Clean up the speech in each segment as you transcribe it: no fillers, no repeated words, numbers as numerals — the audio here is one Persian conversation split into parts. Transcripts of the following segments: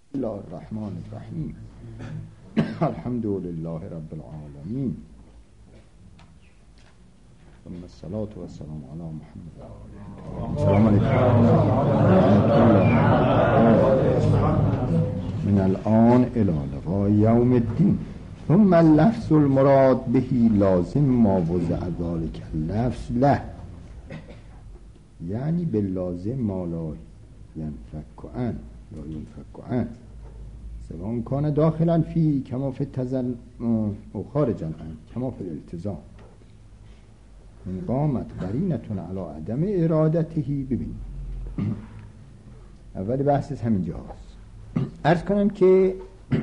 بسم الله الرحمن الرحیم. الحمد لله رب العالمین، ثم الصلاة والسلام علی محمد. السلام علیکم. من الان الى لقاء یوم الدین. ثم اللفظ المراد به لازم ما وضع ذلك اللفظ له، یعنی باللازم ما لا ينفك عنه یا ينفك عنه، سواء كان داخلا فيه كما في التزن او خارجا عنه كما في الالتزام. من قامت قرینة على عدم ارادته. ببین اول بحث همینجا هست. عرض کنم که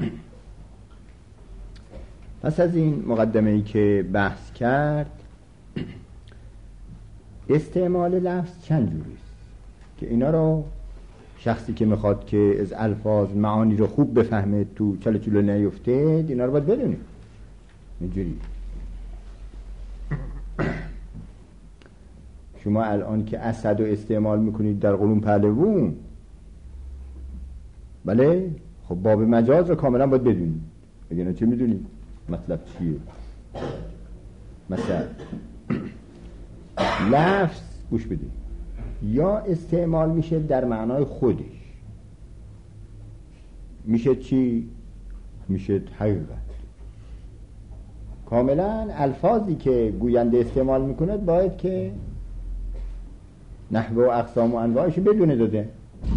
پس از این مقدمه‌ای که بحث کرد، استعمال لفظ چند جوری است که اینا رو شخصی که میخواد که از الفاظ معانی رو خوب بفهمه، تو چله چلو نیفته، اینا رو باید بدونید. اینجوری شما الان که اسد رو استعمال میکنید در قرون پهلوون، بله، خب باب مجاز رو کاملا باید بدونید. اگه چه میدونید مطلب چیه؟ مثلا لفظ گوش بدید، یا استعمال میشه در معنای خودش، میشه چی؟ میشه حقیقت. کاملا الفاظی که گوینده استعمال میکنه باید که نحوه و اقسام و انواعش بدونه داده.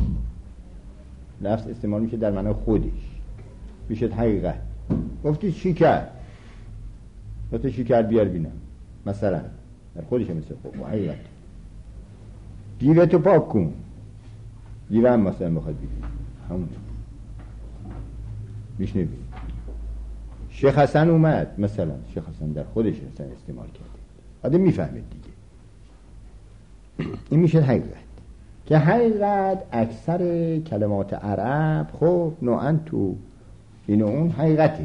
لفظ استعمال میشه در معنای خودش، میشه حقیقت. گفتی شکر، گفتی شکر بیار بینم، مثلا در خودش مثل خب حقیقت. دیوتو پاک کن، دیوه هم مثلا بخواد بگید همون میشنوی. شیخ حسن اومد، مثلا شیخ حسن در خودش مثلا استعمال کرده، آدم میفهمه دیگه. این میشه حقیقت. که حقیقت اکثر کلمات عرب خب نوعاً تو این و اون حقیقته.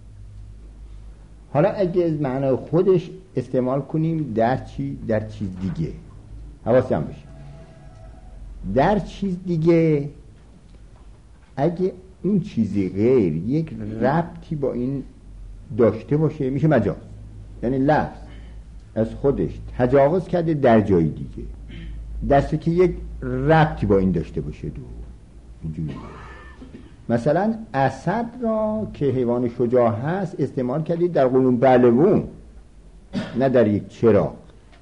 حالا اگه از معنای خودش استعمال کنیم در چی؟ در چیز دیگه. حواسی هم بشه در چیز دیگه، اگه اون چیزی غیر یک ربطی با این داشته باشه میشه مجاز. یعنی لفظ از خودش تجاوز کرده در جای دیگه، دسته که یک ربطی با این داشته باشه. اینجوری مثلا اسد را که حیوان شجاع هست استعمال کردید در قلون پهلوون، نه در یک چراغ.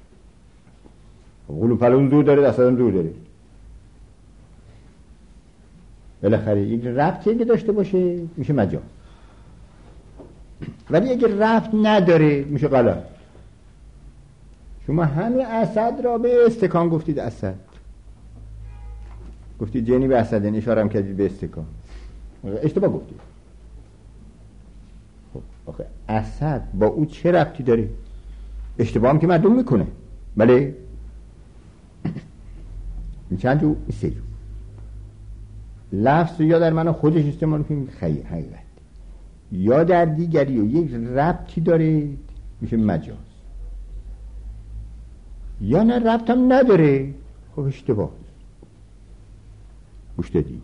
قلون پهلوون دور داره، اسد هم دور داره. بالاخره یک ربطی که داشته باشه میشه مجاز، ولی اگه ربط نداره میشه غلط. شما همین اسد را به استکان گفتید اسد، گفتید جنی به اسد، این اشاره هم کردید به استکان، اشتباه گفتید. خب آخه اسد با او چه ربطی داره؟ اشتباه هم که مردم میکنه. بله این چند جو؟ سه جو. لفظ یا در معنی خودش استعمال کنیم حقیقت، یا در دیگری و یک ربطی داره میشه مجاز، یا نه ربط هم نداره خب اشتباه. گوش دادی؟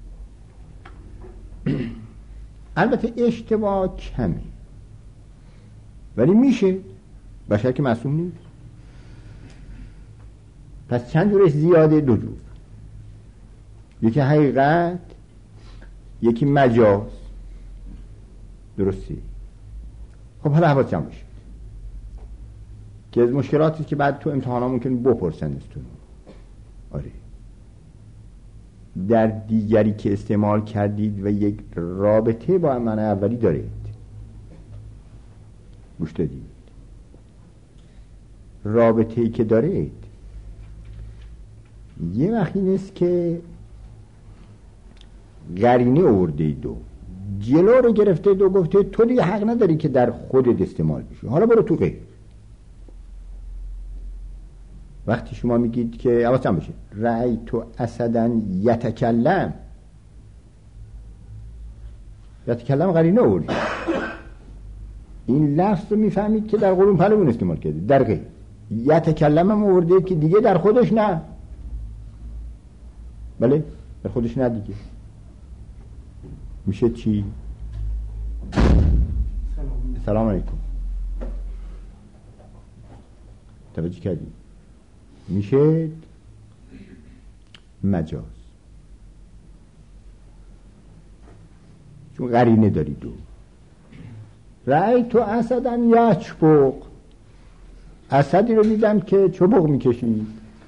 البته اشتباه کمه ولی میشه، بشر که معصوم نیست. پس چند جورش زیاده؟ دو جور، یکی حقیقت، یکی مجاز. درستی؟ خب حالا حواس جمع بشه که از مشکلاتی که بعد تو امتحانا ممکن بپرسن استون. آره در دیگری که استعمال کردید و یک رابطه با معنی اولی دارید، گوش دادید، رابطه‌ای که دارید یه وقتی نیست که قرینه آورده دو جلو رو گرفته دو گفته تو دیگه حق نداری که در خودت استعمال بشی، حالا برو تو غیر. وقتی شما میگید که حواسم بشه رأیت اسداً یتکلم، یتکلم قرینه آورده، این لفظ رو میفهمید که در قرون پهلوون استعمال کرده، در غیر. یتکلم هم آورده که دیگه در خودش نه. بله در خودش نه دیگه. میشه چی؟ سلام علیکم. توجه کردی؟ میشه مجاز، چون قرینه داری. دو رأی تو اسدن یا چبوق، اسدی رو دیدم که چبوق میکشید.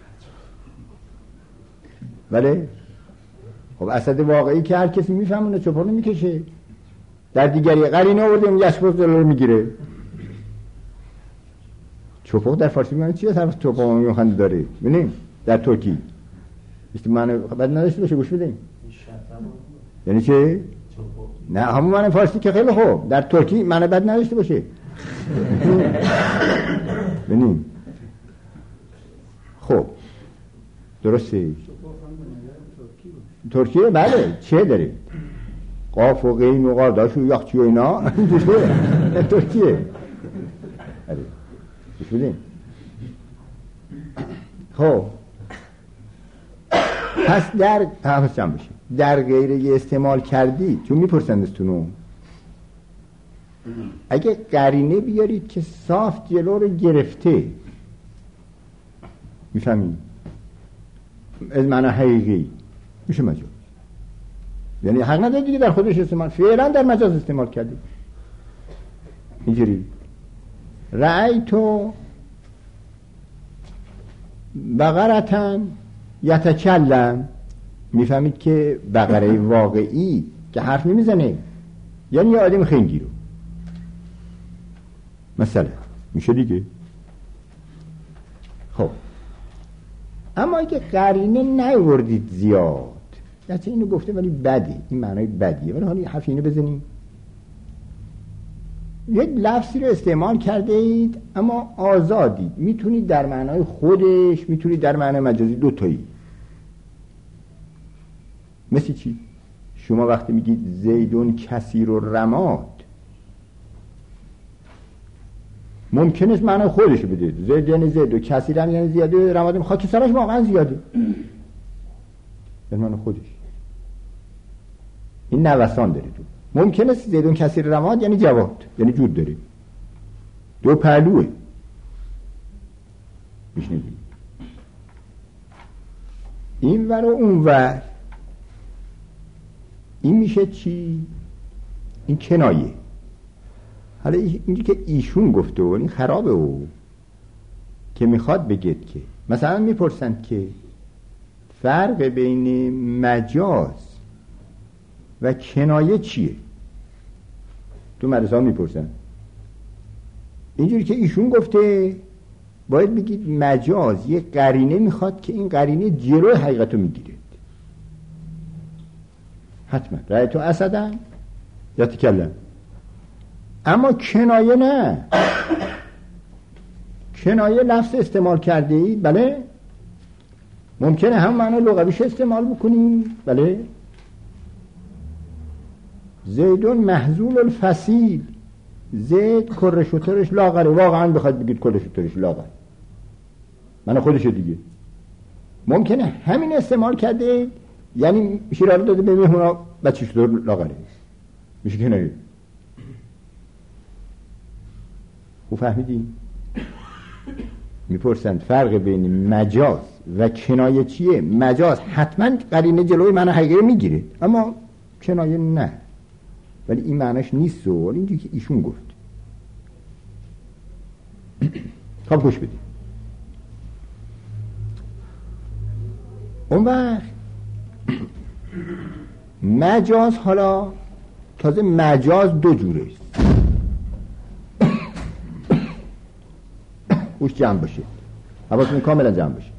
بله خب اسد واقعی که هر کسی میفهمونه چبوق نمیکشه. در دیگری قرینه آوردیم یشبوق رو میگیره. چبوق در فارسی میگن چیه؟ طرف چبوق میخنده داره. ببینیم در ترکی است معنی بد نداشته باشه. گوش بدین یعنی چه؟ نه همون معنی فارسی که خیلی خوب، در ترکی معنی بد نداشته باشه. ببینیم خب درسته. ترکیه بله چه داره؟ قاف و قین و قارداش و یخچی و اینا ترکیه. گوش بدین. خب پس در حفظ جمع بشیم در غیره استعمال کردی، چون میپرسند استونو اگه قرینه بیارید که صاف جلو رو گرفته، میفهمید؟ از معنی حقیقی میشه مجاز. یعنی حق نداره دیگه در خودش استعمال، فعلا در مجاز استعمال کردی. اینجوری رأی تو بقرتن یتکلم، میفهمید که بقره واقعی که حرف نمیزنه یعنی یه آدم خنگی رو مثلا میشه دیگه. خب اما اگه قرینه نیوردید زیاد، یعنی اینو گفته ولی بدی، این معنای بدیه، ولی حالا حرف اینو بزنیم. یک لفظی رو استعمال کرده اید اما آزادید، میتونید در معنای خودش، میتونید در معنای مجازی، دوتایی. مثل چی؟ شما وقتی میگید زیدون کثیر و رماد، ممکنه معنای خودش بدید. زید یعنی زید و کثیر هم یعنی زیاده، رماد خاک سرش واقعا زیاده، یعنی معنای خودش. این نوسان داره تو. ممکنه زیدون کثیر رماد یعنی جواد، یعنی جود داره، دو پهلوه. میشنیدید؟ این ور و اون ور، این میشه چی؟ این کنایه. حالا اینجا که ایشون گفته و این خرابه او که میخواد بگید که مثلا میپرسند که فرق بین مجاز و کنایه چیه؟ تو مدرسه ها میپرسن. اینجوری که ایشون گفته باید بگید مجاز یه قرینه میخواد که این قرینه جلوی حقیقت رو میگیره. حتما رأی تو اسدن یا تکلم. اما کنایه نه. کنایه لفظ استعمال کرده ای، بله ممکنه هم معنی لغویش استعمال بکنیم، بله زیدون محزول الفصیل، زید کره شترش لاغره، واقعا بخواد بگید کره شترش لاغره، من خودشه دیگه. ممکنه همین استعمال کرده یعنی شیره رو داده به مهمونا بچه شتر لاغره، میشه کنایه. خوب فهمیدیم؟ میپرسند فرق بین مجاز و کنایه چیه؟ مجاز حتما قرینه جلوی معنی حقیقی میگیره اما کنایه نه، ولی این معنیش نیست. و اینجوری که ایشون گفت. خب گوش بدید. اون وقت مجاز، حالا تازه مجاز دو جوره است. گوش جمع باشه، حواستون کاملا جمع باشه.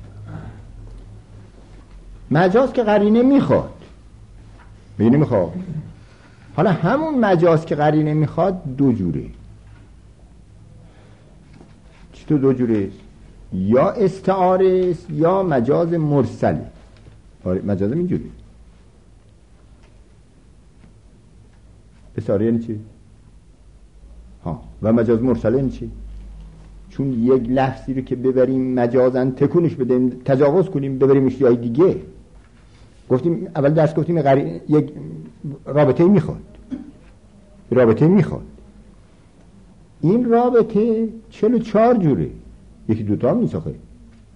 مجاز که قرینه میخواد، بینه میخواد. حالا همون مجاز که قرینه میخواد دو جوره. چطور دو جوره؟ یا استعاره است یا مجاز مرسل. مجاز اینجوری. استعاره یعنی چی؟ و مجاز مرسل یعنی چی؟ چون یک لفظی رو که ببریم مجازن تکونش بدیم، تجاوز کنیم، ببریمش جای دیگه، گفتیم اول درس گفتیم یک رابطه میخواد، رابطه میخواد. این رابطه 44 جوره، یکی دوتا هم نیست آخه.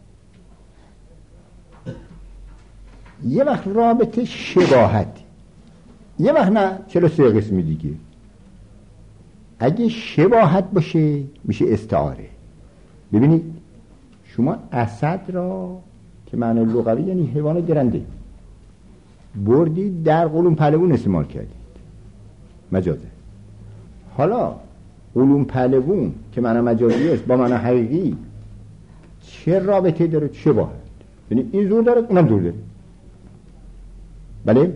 یه وقت رابطه شباهت، یه وقت نه 43 قسمی دیگه. اگه شباهت باشه میشه استعاره. ببینید شما اسد را که معنی لغوی یعنی حیوان درنده بردید در قلون پهلوون استعمال کردید، مجازه. حالا قلون پهلوون که معنی مجازی است با معنی حقیقی چه رابطه داره؟ شباهت. یعنی این زور داره اونم زور داره، بله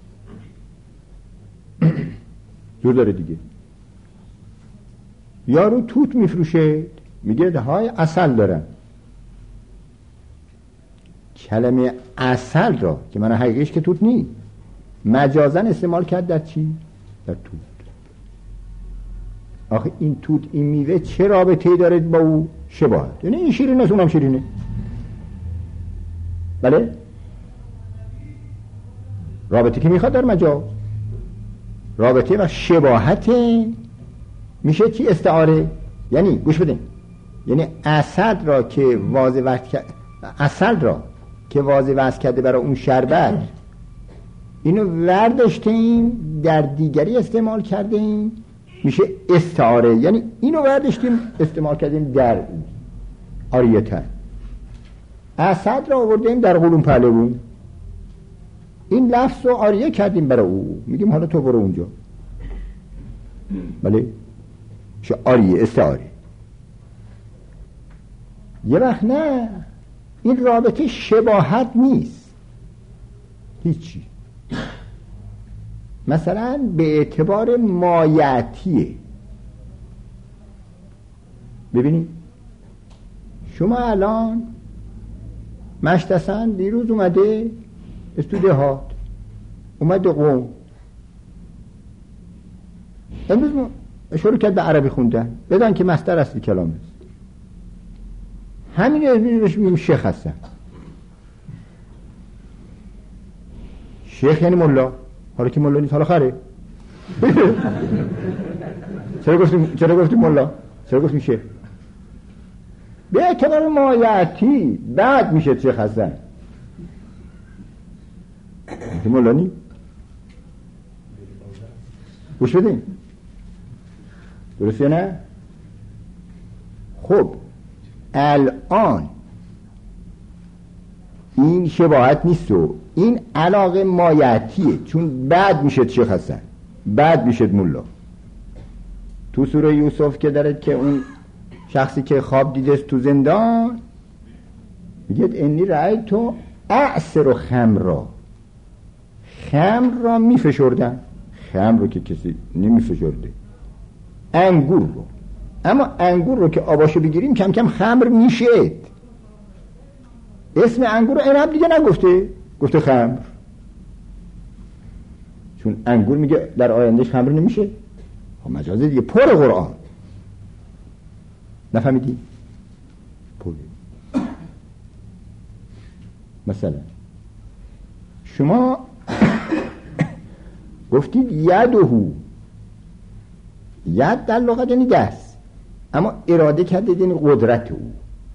زور داره دیگه. یارو توت میفروشه میگه های اصل دارن. کلمه اصل را که من حقیقیش که توت نی مجازن استعمال کرد در چی؟ در توت. آخه این توت، این میوه چه رابطه‌ای داره با او؟ شباهت. یعنی این شیرینه اونم شیرینه، بله رابطه که میخواد در مجاز. رابطه و شباهت میشه چی؟ استعاره. یعنی گوش بدین، یعنی اصل را که واضح وضع کرده برای اون شربت، اینو ورداشتیم در دیگری استعمال کردیم میشه استعاره. یعنی اینو ورداشتیم استعمال کردیم در آریتن. اصل را آوردیم در قلون پهلوون، این لفظ رو آریه کردیم برای او، میگیم حالا تو برو اونجا، بله میشه آریه، استعاره. یه وقت نه، این رابطه شباهت نیست هیچی. مثلا به اعتبار مایعتیه. ببینید شما الان مشتسن دیروز اومده استوده هات، اومده قوم، امروز شروع کرد به عربی خوندن، بدن که مصدر اصلی کلام است. همین از بهش میگیم شیخ هستن. شیخ یعنی ملا، حالا که ملا نیست حالا خره. چرا گفتیم ملا؟ چرا گفتیم شیخ؟ به اعتبار مایعتی بعد میشه شیخ هستن. ملا نی؟ گوش بدین درسته نه؟ خب الان این شباهت نیست و این علاقه مایعتیه، چون بعد میشه شیخ هستن، بعد میشه ملا. تو سوره یوسف که داره که اون شخصی که خواب دیده تو زندان میگه انی رأیت اعصر خمر را میفشردن. خمر رو که کسی نمیفشرده، انگور رو. اما انگور رو که آباشو بگیریم کم کم خمر میشه. اسم انگور رو عنب دیگه نگفته، گفته خمر، چون انگور میگه در آیندهش خمر نمیشه. خب مجازه دیگه، پر قرآن. نفهمیدی؟ پر. مثلا شما گفتید یدهو، ید در لغت یعنی دست، اما اراده کردید یعنی قدرت او.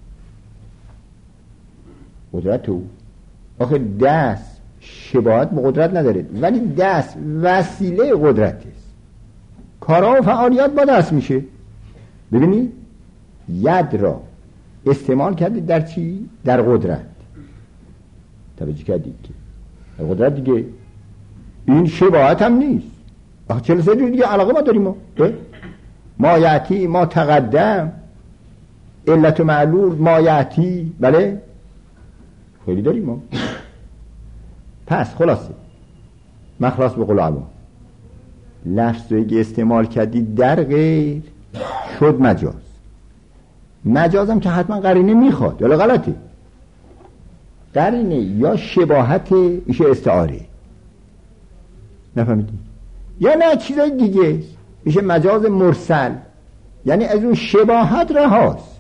قدرت او، آخه دست شباهت به قدرت نداره، ولی دست وسیله قدرت است. کارها و فعالیت با دست میشه. ببینید ید را استعمال کردید در چی؟ در قدرت. توجه کردید که در قدرت دیگه این شباهت هم نیست. 43 جور دیگه علاقه ما داریم. ما یعتی، ما تقدم، علت و معلول، ما یعتی، بله خیلی داریم ما. پس خلاصه مخلص به قول عوام، لفظی که استعمال کردی در غیر شد مجاز. مجازم که حتما قرینه میخواد، ولی غلطه. قرینه یا شباهت میشه استعاره، نفهمیدی؟ یا نه چیزای دیگه میشه مجاز مرسل، یعنی از اون شباهت رهاست،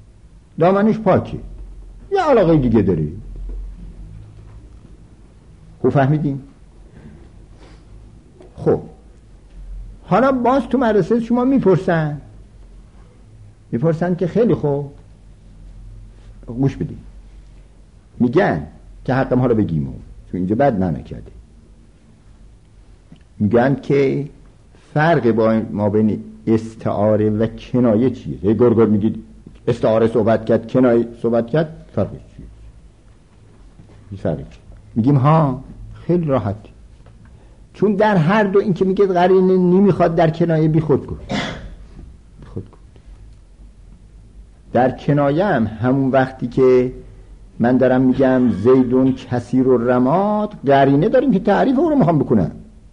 دامنش پاکه، یا علاقه دیگه داره. خوب فهمیدین؟ خب حالا باز تو مدرسه شما میپرسن که خیلی خوب گوش بدین، میگن که حق ما رو بگیم تو اینجا بد نکرده، میگن که فرق با ما بین استعاره و کنایه چیه؟ یه گرگر میگید استعاره صحبت کرد، کنایه صحبت کرد، فرقش چیه؟ میگیم ها خیلی راحت، چون در هر دو این که میگه قرینه نمیخواد در کنایه بی خود گفت. در کنایه هم همون وقتی که من دارم میگم زیدون کثیر الرماد، قرینه داریم که تعریف او رو میخوام بکنم.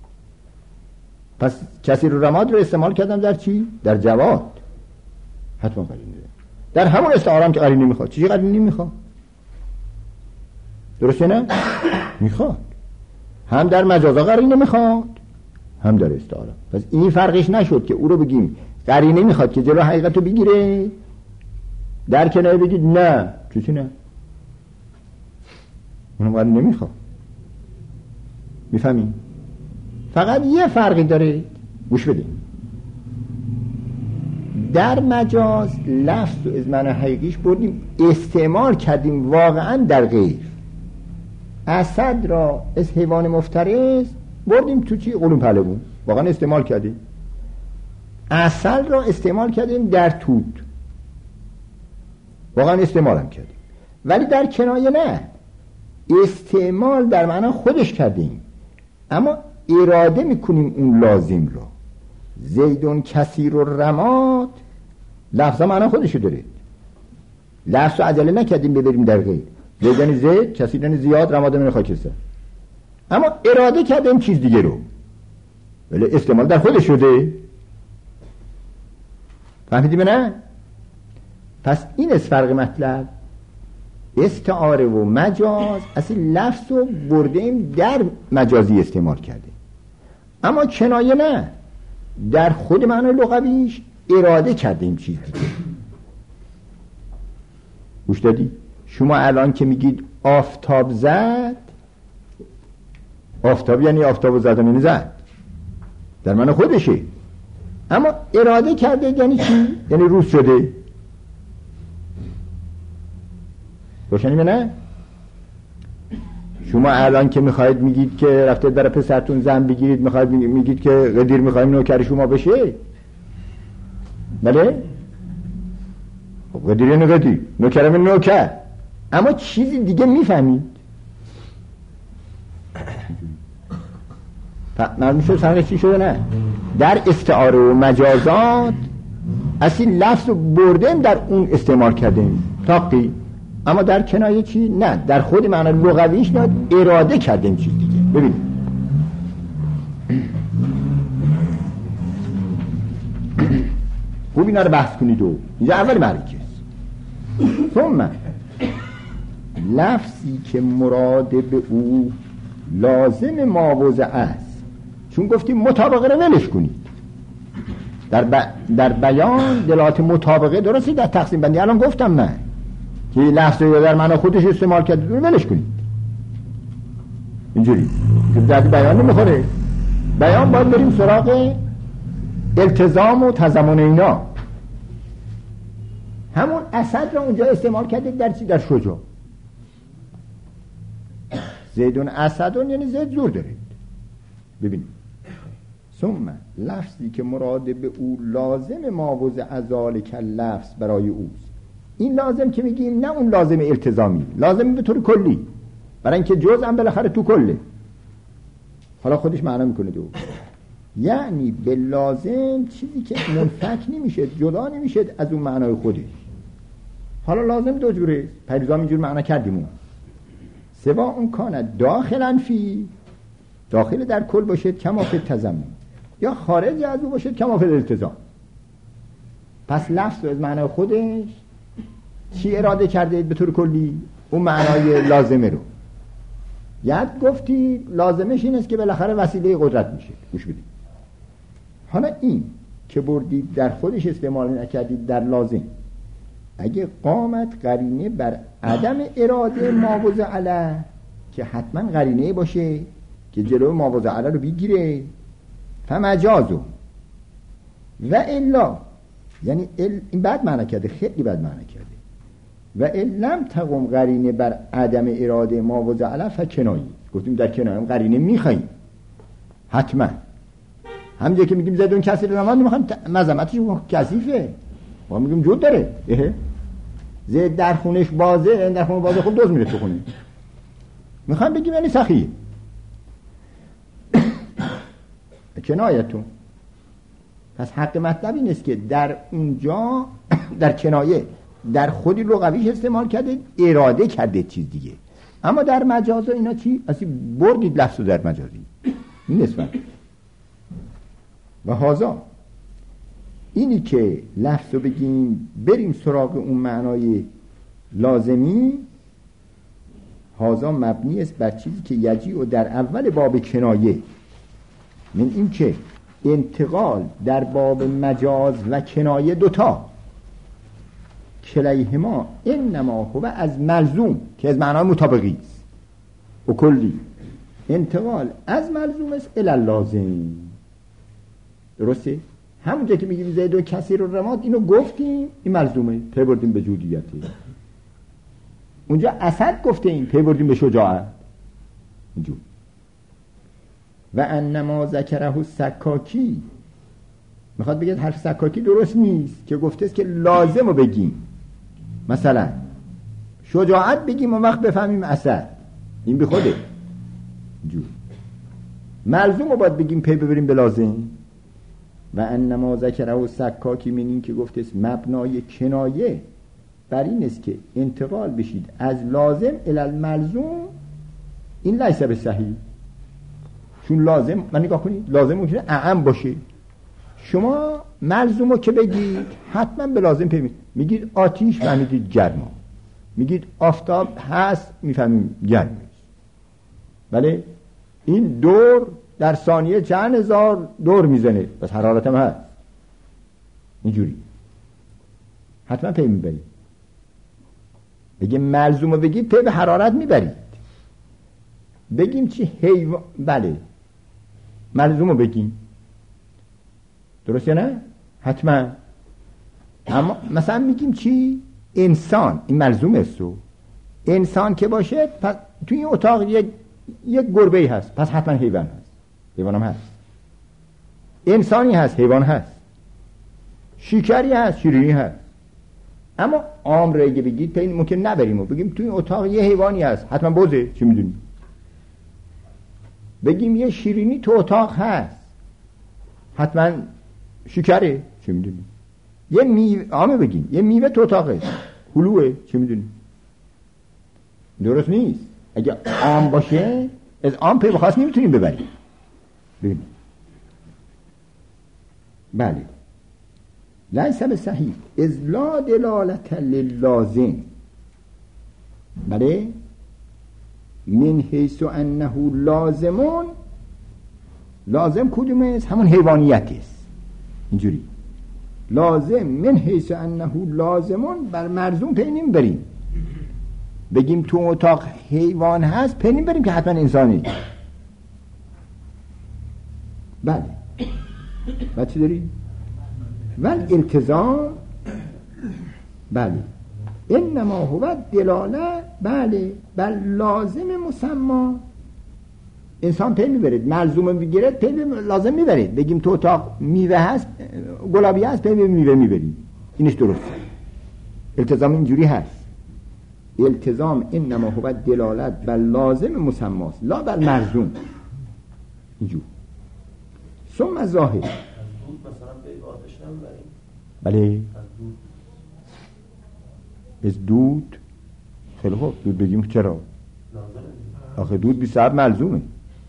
پس کثیر الرماد رو استعمال کردم در چی؟ در جواد. حتما قرینه در همون استعارم که قرینه میخواد. چیزی قرینه میخواد؟ درسته نه؟ میخواد. هم در مجازا قرینه میخواد، هم در استعاره. پس این فرقش نشد که او رو بگیم قرینه میخواد که جلو حقیقت رو بگیره، در کنایه بگید نه، چیزی نه، اونم قرینه نمیخواد. میفهمین؟ فقط یه فرقی داره، گوش بدین. در مجاز لفظ و از معنی حقیقیش بردیم استعمال کردیم واقعا در غیر. اسد را از حیوان مفترس بردیم تو چی؟ قلون پهلوون، واقعا استعمال کردیم. عسل را استعمال کردیم در توت، واقعا استعمال هم کردیم. ولی در کنایه نه، استعمال در معنی خودش کردیم، اما اراده میکنیم اون لازم را. زیدون کثیر الرماد لفظا معنی خودشو داره، لفظ رو عجله نکردیم ببریم در غیر. زیدن زید، کثیرن زیاد، رماد من خاکستر، اما اراده کردیم چیز دیگه رو، ولی استعمال در خودش شده. فهمیدیم نه؟ پس این از فرق مطلب. استعاره و مجاز اصلا لفظ رو بردیم در مجازی استعمال کرده، اما کنایه نه، در خود معنی لغویش اراده کردیم چیز دیگه. گوش دادی؟ شما الان که میگید آفتاب زد، آفتاب یعنی آفتاب زدن زد در معنی خودشه، اما اراده کرده یعنی چی؟ یعنی روز شده. روشنی نه؟ شما الان که میخواید میگید که رفته در پسرتون زن بگیرید، میخواید میگید که قدیر میخوایم نوکر شما بشه، بله؟ خب قدیر یعنی قدیر، نوکرم یعنی نوکر، اما چیزی دیگه میفهمید. معلوم شد فرقش چی شده نه؟ در استعاره و مجازات اصلا لفظ رو بردیم در اون استعمال کردیم تاقی، اما در کنایه چی؟ نه، در خود معنی لغویش نه، اراده کردیم چیز دیگه. ببینید خوب اینا رو بحث کنید. و اینجا اول معرکه ثم لفظی که مراد به او لازم ماوضع است، چون گفتیم مطابقه رو ولش کنید. در بیان دلالت مطابقه درسته، در تقسیم بندی الان گفتم من که لفظ رو در معنی خودش استعمال کرده رو ولش کنید. اینجوری که در بیان نمیخوره. بیان باید بریم سراغ التزام و تضمن اینا. همون اسد را اونجا استعمال کرده در چی؟ در شجاع. زیدون اسدون یعنی زید زور دارید. ببینید ثم لفظی که مراد به او لازم ماوضع ذالک لفظ برای اوست. این لازم که میگیم نه اون لازم التزامی، لازم به طور کلی، برای اینکه جزء هم بالاخره تو کله. حالا خودش معنا میکنه دو، یعنی به لازم چیزی که منفک نمیشه، جدا نمیشه از اون معنای خودش. حالا لازم دو جوره، پیروزام اینجور معنا کردیم. اون سوا اون کانه داخلن فی، داخل در کل باشد کما فی تضمن، یا خارج از او باشد کما فی التزام. پس لفظ از معنای خودش چی اراده کرده به طور کلی؟ اون معنای لازمه رو. یاد گفتی لازمش این است که بالاخره وسیله قدرت میشه. گوش بدید. حالا این که بردید در خودش استعمال نکردید در لازم، اگه قامت قرینه بر عدم اراده ماوضع علیه که حتما قرینه باشه که جلو ما و زعله رو بگیره، فمجازو و الا، یعنی این بد معنی کرده، خیلی بد معنی کرده. و لم تقم قرینه بر عدم اراده ما و زعله فکنایی، گفتیم در کنایه قرینه میخواییم حتما. همونجا که میگیم زیدون کثیر الرماد میخوایم مذمتش کثیفه، ما میگیم جود داره. زید در خونش بازه، در خونه بازه خود دوز میره تو خونه، میخوایم بگیم یعنی سخیه. کنایتون پس حق مطلب این است که در اونجا در کنایه در خودی لغویش استعمال کرده، اراده کرده چیز دیگه. اما در مجاز اینا چی؟ اصلا بردید لفظو در مجازی این نسبت. و هازا اینی که لفظو بگیم بریم سراغ اون معنای لازمی، هازا مبنی است بر چیزی که یجیء در اول باب کنایه، من این که انتقال در باب مجاز و کنایه دوتا کلیهما انما هو از ملزوم که از معنای مطابقی است و کلی، انتقال از ملزوم است الی لازم. درسته؟ همونجا که میگیم زید و کثیر الرماد اینو گفتیم، این ملزومه، پی بردیم به جودیته. اونجا اسد گفتیم، پی بردیم به شجاعت. اینجور. و انما ذکره السکاکی، میخواد بگه حرف سکاکی درست نیست که گفته است که لازم رو بگیم، مثلا شجاعت بگیم و وقت بفهمیم اسد، این به خوده جور. ملزوم رو باید بگیم پی ببریم به لازم. و انما ذکره السکاکی، من این که گفته است مبنای کنایه بر این است که انتقال بشید از لازم الی الملزوم، این لیس بصحیح. چون لازم، من نگاه کنید، لازم ممکنه اعم باشه، شما ملزومو که بگید حتما به لازم پی میگید آتیش فهمیدید گرما، میگید آفتاب هست میفهمیم گرم. بله این دور در ثانیه چند هزار دور میزنه، بس حرارت هم هست، اینجوری حتما پی میبرید. بگیم ملزومو بگید پی به حرارت میبرید. بگیم چی حیوان، بله ملزومو بگیم، درست یا نه؟ حتما. اما مثلا میگیم چی؟ انسان، این ملزوم است. انسان که باشه پس توی این اتاق یک گربه‌ای هست، پس حتما حیوان هست، حیوان هم هست. انسانی هست، حیوان هست. شکری هست، شیرینی هست. اما عام رو اگه بگید پی ممکن نبریم و بگیم توی این اتاق یه حیوانی هست، حتما بوزه، چی میدونیم؟ بگیم یه شیرینی تو اتاق هست، حتما شکره، چه میدونی؟ یه میوه، عامه بگیم یه میوه تو اتاقه، هلوه، چه میدونی؟ درست نیست. اگه عام باشه از عام پی بخواست نمیتونیم ببریم. ببینیم بله لیس بصحیح اذ لا دلالت للازم. بله من حیث انه لازمون، لازم کدومه است؟ همون حیوانیت است. اینجوری لازم من حیث انه لازمون بر مرزوم پی نمیبریم. بگیم تو اتاق حیوان هست پی نمیبریم که حتما انسانی. بله بعد چی داریم؟ ول التزام، بله انما هو دلاله، بله بل لازم مسما. انسان پی میبرید، ملزوم بگیرد پی لازم میبرید. بگیم تو اتاق میوه هست، گلابی هست، پی میوه میبرید، اینش درسته. التزام اینجوری هست. التزام انما هو دلالت بل لازم مسماست لا بل مرزوم. اینجور ثم ظاهر مثلا به آتش نمیبریم. بله از دود. خیلی خوب دود بگیم چرا؟ آخه دود بی سبب ملزومه.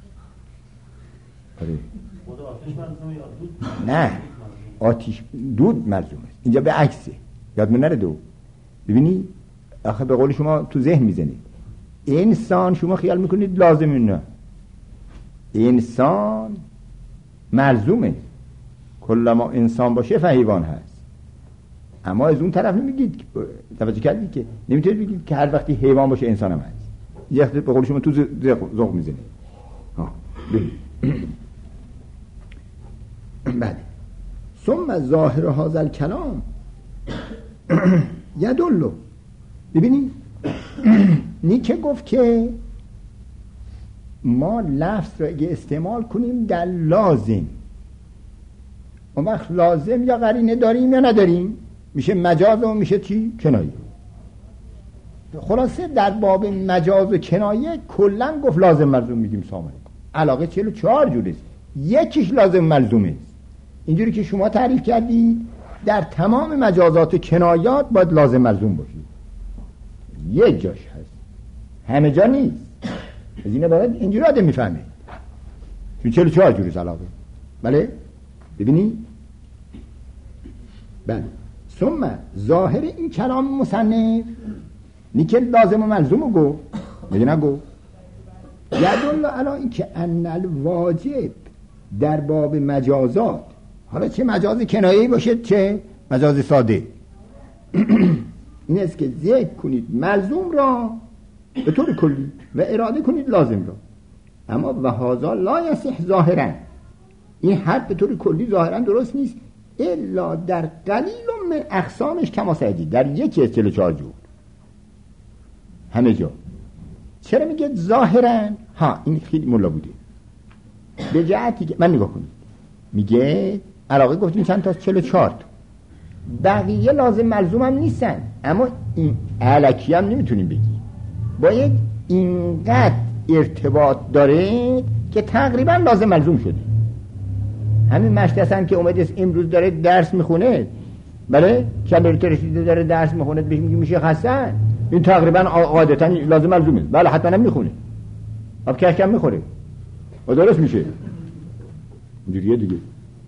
خود آتش ملزومه یا دود؟ نه آتش دود ملزومه. اینجا به عکسه، یادمون نره دو. ببینی آخه به قول شما تو ذهن میزنید انسان، شما خیال میکنید لازمه، نه انسان ملزومه، کلا ما انسان باشه فحیوان هست. اما از اون طرف نمیگید، توجه کردید که نمیتونید بگید که هر وقتی حیوان باشه انسان هم هست. یه به قول شما تو ذوق میزنه. بله. ثم ظاهر هذا الکلام یدل. ببینید نیکه گفت که ما لفظ را اگه استعمال کنیم در لازم، اون وقت لازم یا قرینه داریم یا نداریم، میشه مجاز و میشه چی؟ کنایه. خلاصه در باب مجاز و کنایه کلن گفت لازم ملزوم میگیم سامانه. علاقه 44 جوره است، یکیش لازم ملزومه است. اینجوری که شما تعریف کردید در تمام مجازات و کنایات باید لازم ملزوم باشید. یک جاش هست، همه جا نیست. از اینه باید اینجوری آدم میفهمه. چون 44 جوره است علاقه. بله؟ ببینید؟ بله. ثم ظاهر این کلام مصنف نیکه لازم و ملزوم رو گفت، میگه نگو یدل علی این که ان الواجب در باب مجازات، حالا چه مجاز کنایه‌ای باشه چه مجاز ساده، این است که ذکر کنید ملزوم را به طور کلی و اراده کنید لازم را. اما و هذا لا یصح ظاهرا، این حد به طور کلی ظاهرا درست نیست الا در قلیل من اقسامش کما سعدی، در یکی از 44 جور همه جا. چرا میگه ظاهرا؟ ها این خیلی ملا بوده به جهتی که من نگاه کنید، میگه علاقه گفتیم چند تا 44 تا، بقیه لازم ملزوم هم نیستن، اما این الکی هم نمیتونیم بگیم، باید اینقدر ارتباط داره که تقریبا لازم ملزوم شده. همین مشتی هستن که اومده امروز داره درس میخونه، بله شب رسیده داره درس میخونه، بهش میگه میشه حسن، این تقریبا عادتا لازم ملزومه، بله حتما هم میخونه، آب کشکم میخوره و درست میشه اینجوریه دیگه.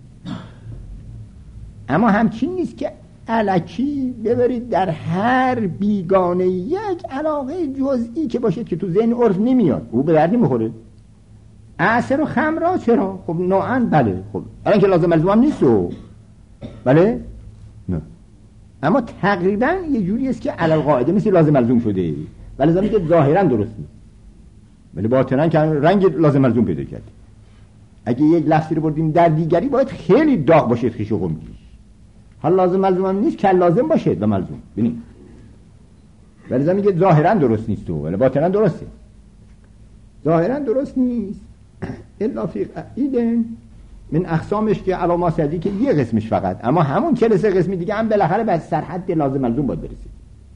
اما همچین نیست که الکی ببرید در هر بیگانه یک علاقه جزئی که باشه که تو ذهن عرف نمیاد او به درد نمیخوره. عصر و خمرا چرا؟ خب نوعاً بله، خب الان که لازم ملزوم هم نیست و بله نه، اما تقریبا یه جوری است که علل قاعده مثل لازم ملزوم شده، ولی زمین که ظاهرا درست نیست ولی باطنا که رنگ لازم ملزوم پیدا کرد. اگه یک لفظی رو بردیم در دیگری باید خیلی داغ باشه خیش و قمگیش، حالا لازم ملزوم هم نیست که لازم باشه و ملزوم ببینید، ولی زمین که ظاهرا درست نیست ولی باطنا درسته. ظاهرا درست نیست الا فی قیدن من اقسامش که علامه سعدی که یه قسمش فقط، اما همون 43 قسمی دیگه هم بالاخره به سرحد لازم ملزوم باید برسید.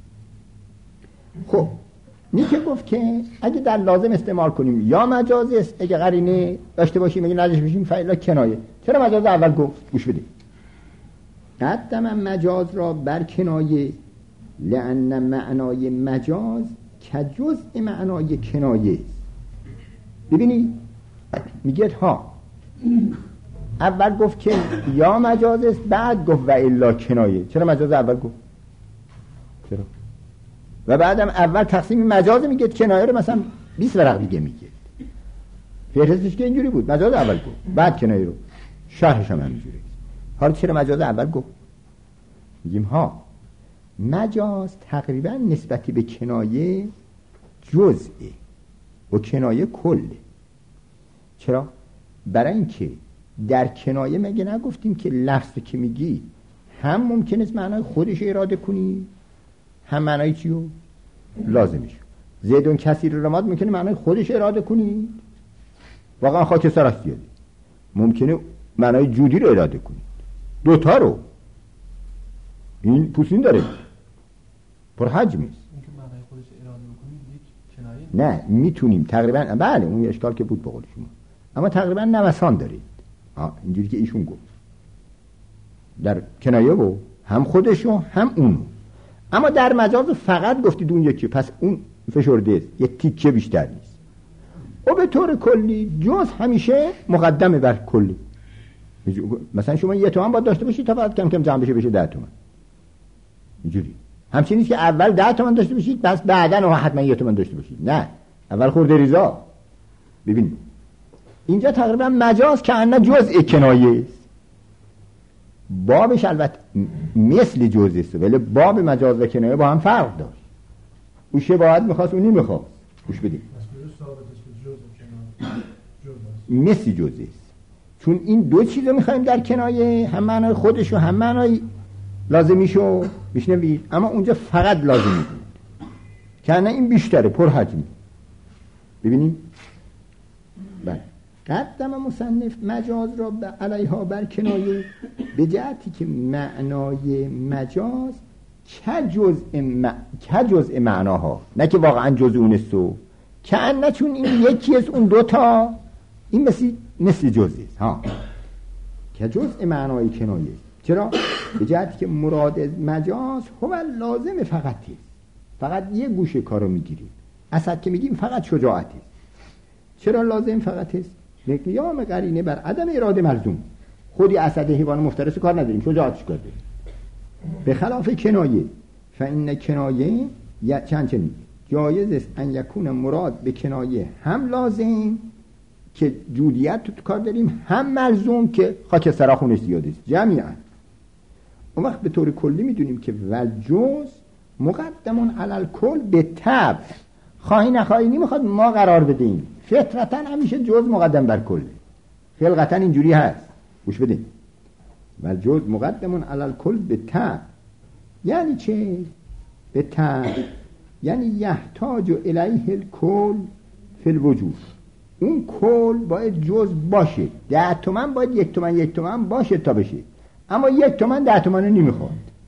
خب نیکه گفت که اگه در لازم استعمال کنیم یا مجاز است، اگه قرینه داشته باشیم اگه نداشته باشیم فعلا کنایه. چرا مجاز اول گفت؟ گوش بده. قدم مجاز را بر کنایه لأن معنای مجاز که جزء معنای کنایه است. ببینید میگه ها اول گفت که یا مجاز است، بعد گفت و الا کنایه. چرا مجاز اول گفت؟ چرا؟ و بعدم اول تقسیم مجاز میگه، کنایه رو مثلا 20 ورق دیگه میگه. فهرستش که اینجوری بود، مجاز اول گفت بعد کنایه رو، شرحش هم همینجوری. حالا چرا مجاز اول گفت؟ میگیم ها مجاز تقریبا نسبتی به کنایه جزئه و کنایه کله. چرا؟ برای اینکه در کنایه مگه نگفتیم که لفظی که میگی هم ممکن است معنای خودش اراده کنی هم معنای چیو؟ لازمش. زیدون کثیر الرماد ممکنه معنای خودش اراده کنی، واقعا خاکستر است دیگه، ممکنه معنای جودی رو اراده کنی، دوتا رو. این پوسین داره پر حجمی است. اینکه معنای خودش اراده بکنی یک کنایه نه میتونیم تقریبا، بله اون اشکال که بود به قول شما، اما تقریبا نوسان دارید اینجوری که ایشون گفت در کنایه و هم خودشو هم اونو. اما در مجاز فقط گفتید اون یکی، پس اون فشرده است، یه تیکه بیشتر نیست. و به طور کلی جز همیشه مقدمه بر کلی. مثلا شما 1 تومن باید داشته باشید تا بعد کم کم جمع بشه 10 تومن. اینجوری همچنین نیست که اول 10 تومن داشته باشید بس بعداً حتما 1 تومن داشته باشید، نه اول خورده ریزا. ببینید اینجا تقریبا مجاز که انه جزء کنایه است، بابش البته مثل جزء است ولی باب مجاز و کنایه با هم فرق داشت. او شباهت میخواست اونی میخواست، گوش بدیم. جز مثل جزء است، چون این دو چیز رو میخوایم در کنایه، هم معنای خودش و هم معنای لازمیشو بشنوید، اما اونجا فقط لازمی بود که نه این بیشتره پر حجمی. ببینیم بله قدم مصنف مجاز را علیها بر کنایه به جهتی که معنای مجاز که جزء معناها، نه که واقعا جزء اونستو، که نه چون این یکی از اون دوتا، این مثل جزء است ها، که جزء معنای کنایه. چرا؟ به جهتی که مراد از مجاز هو لازم فقط یه گوشه کارو میگیریم. اسد که میگیم فقط شجاعت است. چرا لازم فقط است؟ قیام قرینه بر عدم اراده ملزوم. خودی اسد حیوان مفترس کار نداریم، شجاعتش کرده. به خلاف کنایه، فإن کنایه چنین جایز است ان یکون مراد به کنایه هم لازم که جودیت تو کار داریم، هم ملزوم که خاکستر خونش زیاده است. جميعا اون وقت به طور کلی میدونیم که والجز مقدمون علی الکل به طبع، خواهی نخواهی نمیخواد ما قرار بدیم، فطرتا همیشه جز مقدم بر کل، خلقتا اینجوری هست. گوش بدین، والجز مقدمون علی الکل به طبع یعنی چه؟ به طبع یعنی یحتاج الیه الکل فی الوجود. اون کل باید جز باشه، 10 تومن باید 1 تومن 1 تومن باشه تا بشه، اما 1 تومن 10 تومن رو نمیخواد.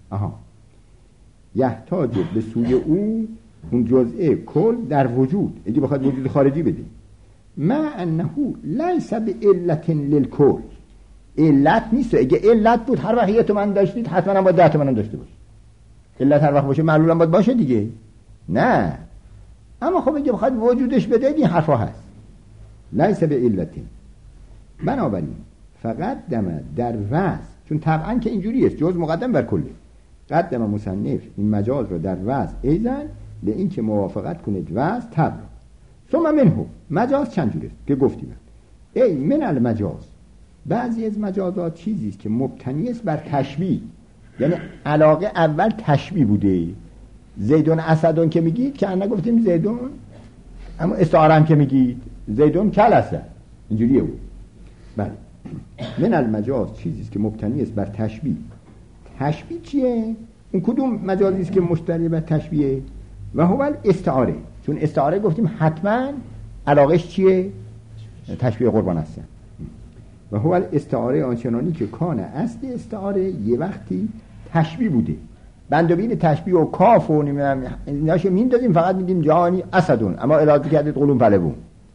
یحتاج به سوی اون جزء کل در وجود، اگه بخواد وجود خارجی بده، ما انه لیس بعلت للکل، علت نیست. اگه علت بود هر وقت 1 تومن داشتید حتما هم باید 10 تومن هم داشته باشه. علت هر وقت باشه معلول هم باید باشه دیگه، نه. اما خب اگه بخواد وجودش بده این حرفا هست. لیس بعلت، بنابراین فقط دم در وضع، چون طبعا که اینجوری است جز مقدم بر کله، قدم مصنف این مجاز رو در وضع ایزن به این که موافقت کند وضع طبع. ثم منه مجاز چند جوره که گفتیم. ای من المجاز، بعضی از مجازات چیزی است که مبتنی است بر تشبیه، یعنی علاقه اول تشبیه بوده. زیدون اسدون که میگید که انا گفتیم زیدون، اما استعاره هم که میگید زیدون کل اسد، اینجوریه بود. بله من المجاز چیزی است که مبتنی است بر تشبیه. تشبیه چیه؟ اون کدوم مجازی است که مشتری بر تشبیه؟ و هو الاستعاره، چون استعاره گفتیم حتما علاقش چیه؟ تشبیه قربان هستن. و هو الاستعاره آنچنانی که کان اصل استعاره یه وقتی تشبیه بوده، بندوبین تشبیه و کاف و ناشو میندازیم فقط میگیم جهانی اسدون، اما اراده کردید قلوم پلبون.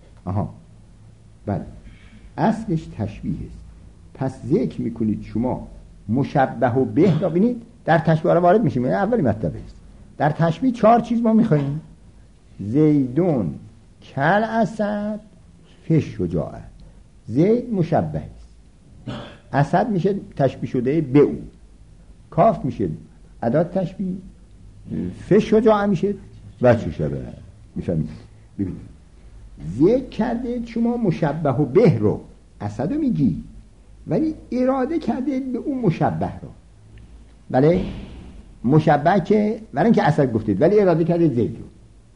بله اصلش تشبیه است. پس ذکر میکنید شما مشبه و به را بینید در تشبیه را وارد میشیم. اولی مطلب است در تشبیه 4 چیز ما میخواییم: زیدون کل اسد فش شجاعه. زید مشبه است، اسد میشه تشبیه شده به او، کاف میشه ادات تشبیه، فش شجاعه میشه وجه شبه. میفهمید؟ ببینید ذکر کرده شما مشبه و به رو، اسد رو میگی ولی اراده کرده به اون مشبه رو. بله مشبه که برای اینکه اسد گفتید ولی اراده کرده زید رو.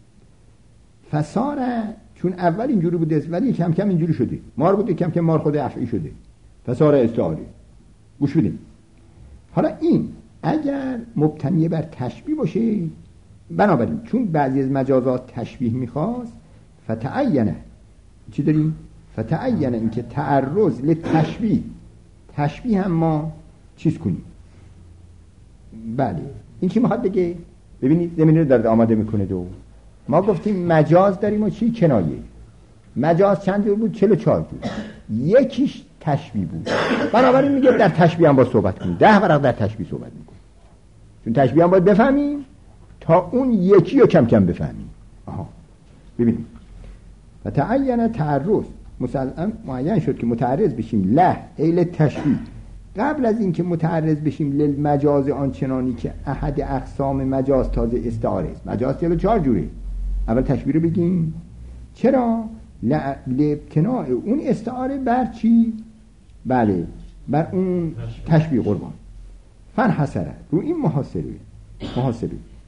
فساره چون اول اینجوری بوده ولی کم کم اینجوری شده، مار بوده کم کم مار خود افعی شده، فساره استعاره. گوش بدیم. حالا این اگر مبتنی بر تشبیه باشه، بنابراین چون بعضی از مجازات تشبیه میخواست، فتعینه چی داریم؟ فتعینه این که تعرض لتشبیه، تشبیه هم ما چیز کنیم. بله این چی میخواد بگه؟ ببینید زمینه رو داره آماده میکنه. دو ما گفتیم مجاز داریم و چی؟ کنایه. مجاز چند جور بود؟ 44 بود. یکیش تشبیه بود، بنابراین میگه در تشبیه هم با صحبت کنیم، 10 ورق در تشبیه صحبت میکنیم، چون تشبیه هم باید بفهمیم تا اون یکی رو کم کم بفهمیم. ببینیم و تعین تعرض مسلم معین شد که متعرض بشیم له ایل تشبیه، قبل از اینکه متعرض بشیم للمجاز آنچنانی که احد اقسام مجاز تازه استعاره است. مجاز 44 جوره. اول تشبیه رو بگیم. چرا؟ لابتناء اون استعاره بر چی؟ بله بر اون تشبیه قربان. فن حسره رو این محاسبه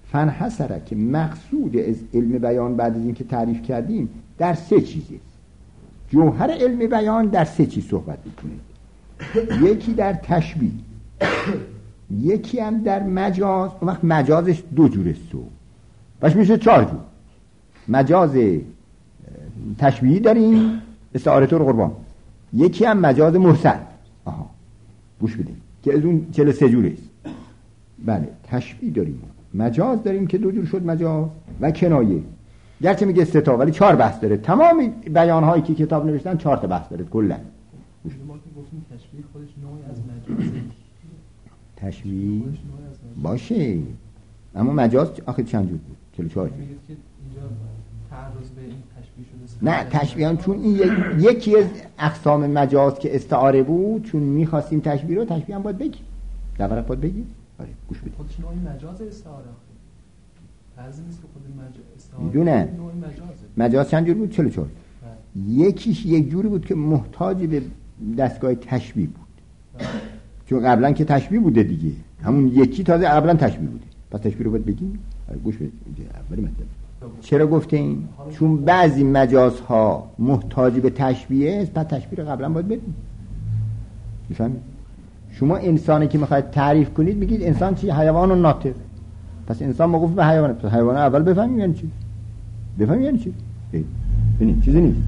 فنحصره که مقصود از علم بیان بعد از اینکه تعریف کردیم در 3 چیزه. جوهر علم بیان در 3 چیز صحبت میکنه. یکی در تشبیه، یکی هم در مجاز. اون وقت مجازش 2 جوره پس میشه 4 جور. مجاز تشبیهی داریم، استعاره طور قربان. یکی هم مجاز مرسل. گوش بدیم که از اون 43 جوره است. بله، تشبیه داریم، مجاز داریم که 2 جور شد، مجاز و کنایه. گرچه میگه 3 تا ولی 4 بحث داره. تمام بیان‌هایی که کتاب نوشتن 4 تا بحث داره کلا. ما که گفتیم تشبیه خودش نوعی از مجازه. تشبیه باشه، اما مجاز آخه چند جور بود؟ 44. میگه که اینجا تعرض به این تشبیه شده. نه، تشبیه چون این یکی از اقسام مجاز که استعاره بود، چون می‌خواستیم تشبیه رو، تشبیه هم باید بگیم. در واقع باید بگیم. آره، گوش بدید. خودش نوعی مجاز استعاره. لازم نیست که خود استعاره میدونم. نوعی مجازه. مجاز چند جور بود؟ 44. یکیش یک جوری بود که محتاج به دستگاه تشبیه بود. چون قبلا که تشبیه بوده دیگه، همون یکی تازه قبلا تشبیه بوده. پس تشبیه رو باید بگیم. گوش بدید. اولی مطلب. چرا گفتیم؟ چون بعضی مجازها محتاج به تشبیه است، پس تشبیه رو قبلا باید بگیم. میفهمید؟ شما انسانی که میخواید تعریف کنید میگید انسان چی؟ حیوان و ناطق. پس انسان موقوف به حیوانه. پس حیوان اول بفهمیم یعنی چی؟ بفهمیم یعنی چی؟ ببین چیزی نیست.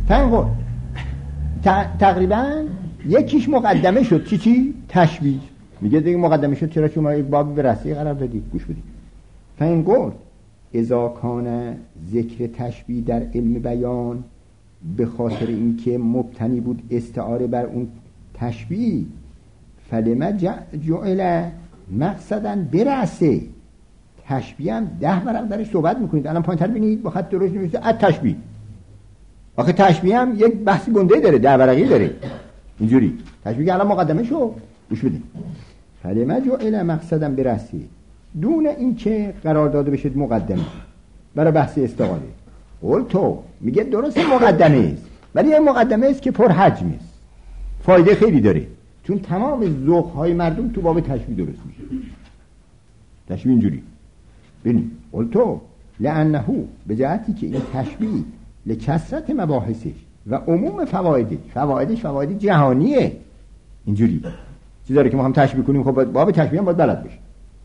تقریبا یکیش مقدمه شد. چی؟ تشبیه. میگه دیگه مقدمه شد، چرا شما یک باب بررسی قرار دادید؟ گوش بدید. فین قول اذا کان ذکر تشبیه در علم بیان به خاطر اینکه مبتنی بود استعاره بر اون تشبیه، فلما جعل مقصدا برسه. تشبیه هم 10 ورق درش صحبت میکنید. الان پایین‌تر ببینید با خط درشت نوشته التشبیه. آخه تشبیه هم یک بحث گنده داره، 10 ورقی داره. اینجوری تشبیه الان مقدمه شو. گوش بدید. فلما جعل مقصدا برسه، دون اینکه قرار داده بشه مقدمه برای بحث استعاره. قول تو میگه درست مقدمه است، ولی این مقدمه است که پر حجم است، فایده خیلی داره، چون تمام ذوق‌های مردم تو باب تشبیه درست میشه. تشبیه اینجوری ببین. قول تو لانه به جهتی که این تشبیه لکثرت مباحثش و عموم فوایدش فواید جهانیه. اینجوری چیزی داره که ما هم تشبیه کنیم، خب باب تشبیه هم باید بلد باشیم.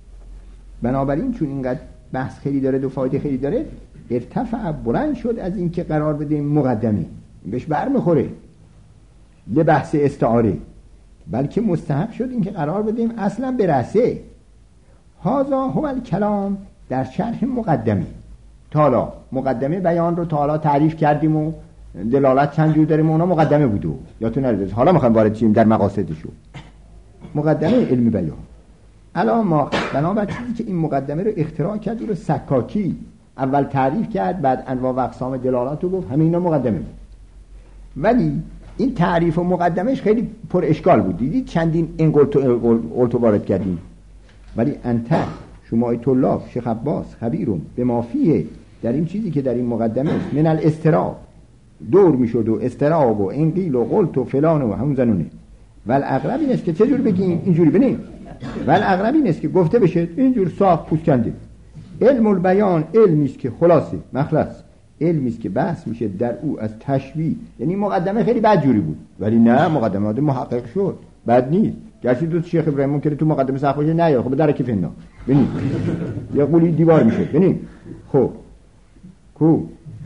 بنابراین چون اینقدر بحث خیلی داره و فایده خیلی داره، ارتفع بلند شد از اینکه قرار بدیم مقدمه. بهش برمیخوره یه بحث استعاره، بلکه مستحب شد اینکه قرار بدیم اصلا برسه. هذا هو الکلام در شرح مقدمه. تا مقدمه بیان رو تا حالا تعریف کردیم و دلالت چند جور داریم، اونا مقدمه بودو یادتون نره. حالا میخوایم وارد شیم در مقاصدشو. مقدمه علم بیان. الان ما بنابر چیزی که این مقدمه رو اختراع کرد، رو سکاکی اول تعریف کرد، بعد انواع و اقسام دلالات رو گفت، همه اینا مقدمه بود. ولی این تعریف و مقدمهش خیلی پر اشکال بود. دیدید چندین این قلتو وارد کردیم. ولی انت شما طلاب شیخ عباس خبیرون به مافیه در این چیزی که در این مقدمه است، من الاستراب دور میشد و استراب و انقیل و قلت و فلان و همون زنونه. ول اغرب این است که چجور بگیم اینجوری بنیم. ول اغرب این است که گفته بشه اینجور صاف پوست کنده. علم البیان علمی است که خلاصه مخلص، علمی است که بحث میشه در او از تشبیه. یعنی مقدمه خیلی بد جوری بود، ولی نه مقدمه محقق شد، بد نیست. گرچه دو شیخ ابراهیم ممکنه تو مقدمه صح باشه، نه یا خب در کی فنا ببین یه قولی دیوار میشه ببین. خب کو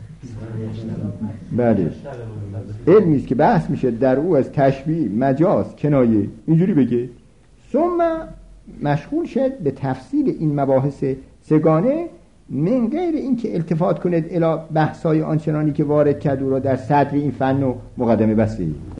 بله علمی است که بحث میشه در او از تشبیه، مجاز، کنایه، اینجوری بگه. ثم مشغول شد به تفصیل این مباحث سگانه، من غیر این که التفات کند الی بحثای آنچنانی که وارد کرد او را در صدر این فن و مقدمه بسته.